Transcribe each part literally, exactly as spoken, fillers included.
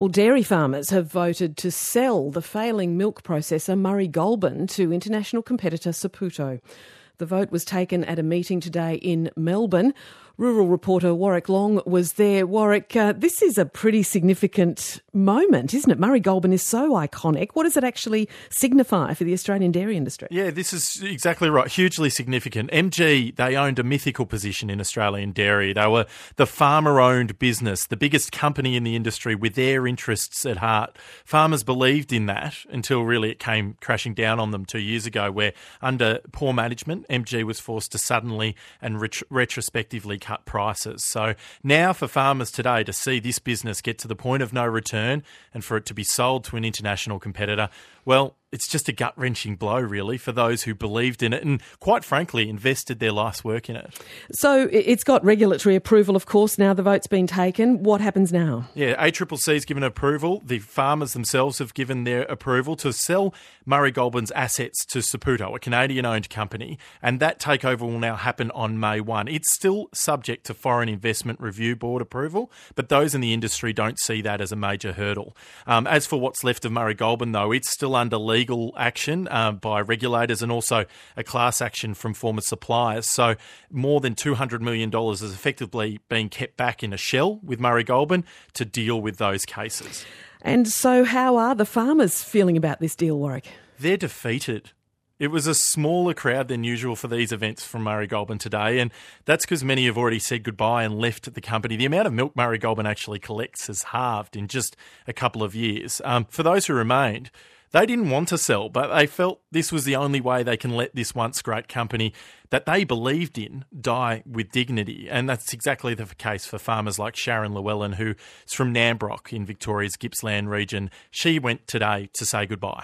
Well, dairy farmers have voted to sell the failing milk processor Murray Goulburn to international competitor Saputo. The vote was taken at a meeting today in Melbourne. Rural reporter Warwick Long was there. Warwick, uh, this is a pretty significant moment, isn't it? Murray Goulburn is so iconic. What does it actually signify for the Australian dairy industry? Yeah, this is exactly right. Hugely significant. M G, they owned a mythical position in Australian dairy. They were the farmer-owned business, the biggest company in the industry with their interests at heart. Farmers believed in that until really it came crashing down on them two years ago, where under poor management, M G was forced to suddenly and ret- retrospectively cut prices. So now for farmers today to see this business get to the point of no return and for it to be sold to an international competitor, well, it's just a gut-wrenching blow, really, for those who believed in it and, quite frankly, invested their life's work in it. So it's got regulatory approval, of course, now the vote's been taken. What happens now? Yeah, A C C C's given approval. The farmers themselves have given their approval to sell Murray Goulburn's assets to Saputo, a Canadian-owned company, and that takeover will now happen on May first. It's still subject to Foreign Investment Review Board approval, but those in the industry don't see that as a major hurdle. Um, as for what's left of Murray Goulburn, though, it's still under legal legal action uh, by regulators and also a class action from former suppliers. So more than two hundred million dollars is effectively being kept back in a shell with Murray Goulburn to deal with those cases. And so how are the farmers feeling about this deal, Warwick? They're defeated. It was a smaller crowd than usual for these events from Murray Goulburn today, and that's because many have already said goodbye and left the company. The amount of milk Murray Goulburn actually collects has halved in just a couple of years. Um, for those who remained, they didn't want to sell, but they felt this was the only way they can let this once great company that they believed in die with dignity. And that's exactly the case for farmers like Sharon Llewellyn, who's from Nambrock in Victoria's Gippsland region. She went today to say goodbye.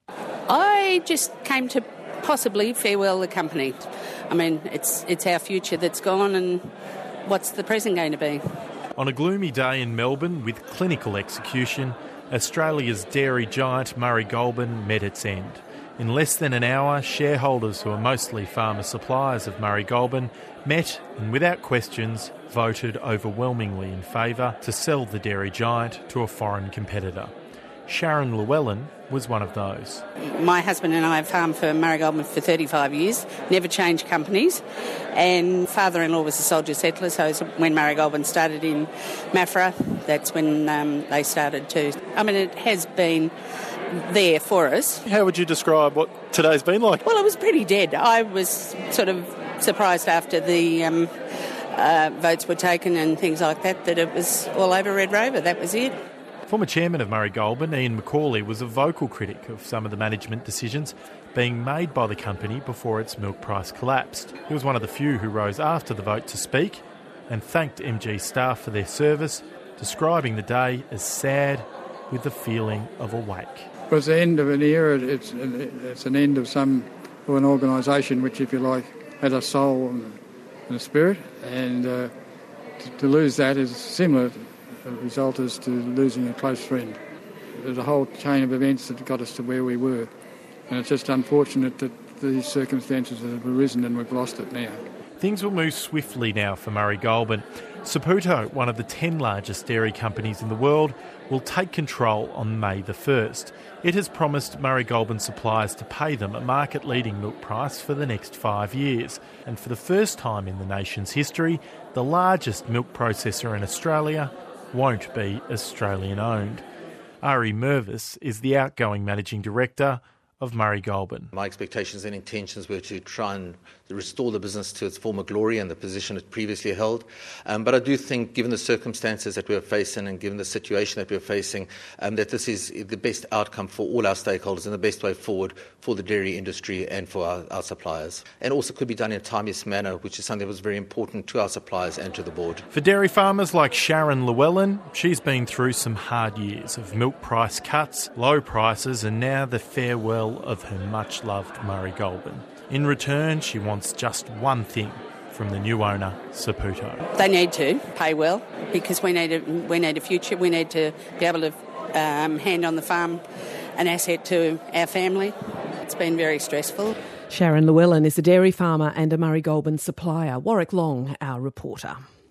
I just came to possibly farewell the company. I mean, it's it's our future that's gone, and what's the present going to be? On a gloomy day in Melbourne with clinical execution, Australia's dairy giant Murray Goulburn met its end. In less than an hour, shareholders who are mostly farmer suppliers of Murray Goulburn met and without questions voted overwhelmingly in favour to sell the dairy giant to a foreign competitor. Sharon Llewellyn was one of those. My husband and I have farmed for Murray Goulburn for thirty-five years, never changed companies, and father-in-law was a soldier settler, so when Murray Goulburn started in Maffra, that's when um, they started too. I mean, it has been there for us. How would you describe what today's been like? Well, it was pretty dead. I was sort of surprised after the um, uh, votes were taken and things like that, that it was all over Red Rover. That was it. Former chairman of Murray Goulburn, Ian McCauley, was a vocal critic of some of the management decisions being made by the company before its milk price collapsed. He was one of the few who rose after the vote to speak and thanked M G staff for their service, describing the day as sad with the feeling of a wake. It was the end of an era. It's, it's an end of some of an organisation which, if you like, had a soul and a spirit, and uh, to, to lose that is similar result is to losing a close friend. There's a whole chain of events that got us to where we were, and it's just unfortunate that these circumstances have arisen and we've lost it now. Things will move swiftly now for Murray Goulburn. Saputo, one of the ten largest dairy companies in the world, will take control on May the first. It has promised Murray Goulburn suppliers to pay them a market-leading milk price for the next five years. And for the first time in the nation's history, the largest milk processor in Australia won't be Australian-owned. Ari Mervis is the outgoing managing director of Murray Goulburn. My expectations and intentions were to try and restore the business to its former glory and the position it previously held. Um, but I do think, given the circumstances that we're facing and given the situation that we're facing, um, that this is the best outcome for all our stakeholders and the best way forward for the dairy industry and for our, our suppliers. And also could be done in a timeous manner, which is something that was very important to our suppliers and to the board. For dairy farmers like Sharon Llewellyn, she's been through some hard years of milk price cuts, low prices, and now the farewell of her much-loved Murray Goulburn. In return, she wants just one thing from the new owner, Saputo. They need to pay well, because we need a, we need a future. We need to be able to um, hand on the farm an asset to our family. It's been very stressful. Sharon Llewellyn is a dairy farmer and a Murray Goulburn supplier. Warwick Long, our reporter.